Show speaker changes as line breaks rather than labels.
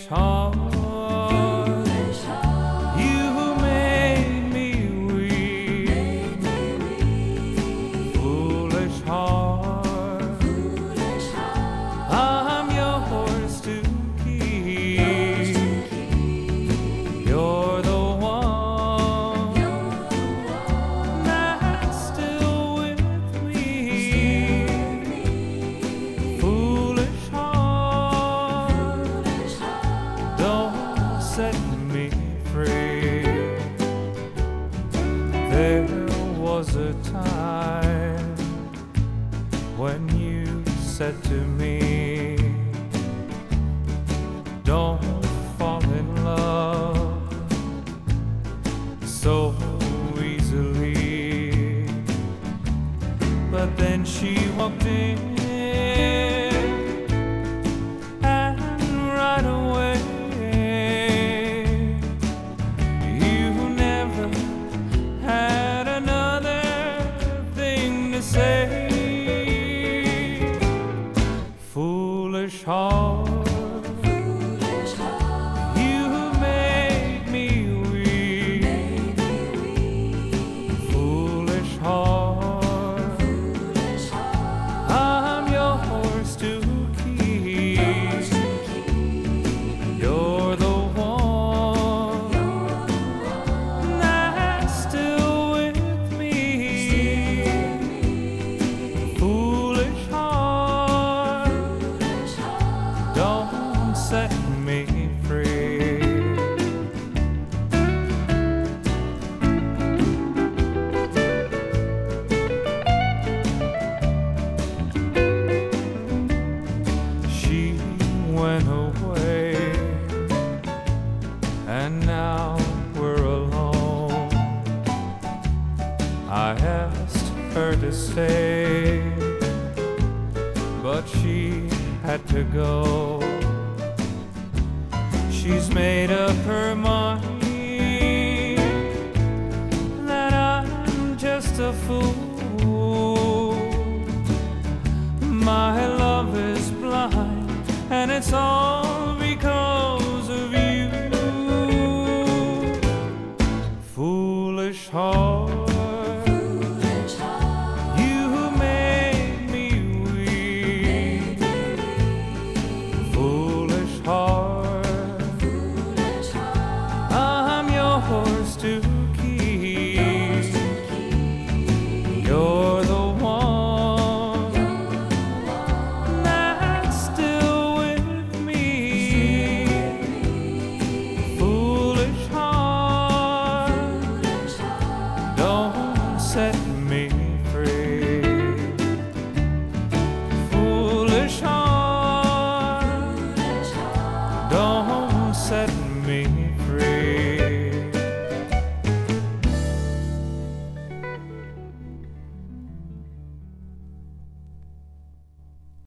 foolish heart. You made me weak. Foolish heart. I'm yours to keep. You're the one that's still with me. Foolish heart, don't set me free. There was a time when you said to me, don't fall in love so easily. But then she walked in, and right away you never had another thing to say. Foolish heart, you made me weak. Foolish heart, I'm yours to keep. You're the one that's still with me. Foolish heart, don't set me free. She went away, and now we're alone. I asked her to stay, but she had to go. She's made up her mind that I'm just a fool. My love is blind, and it's all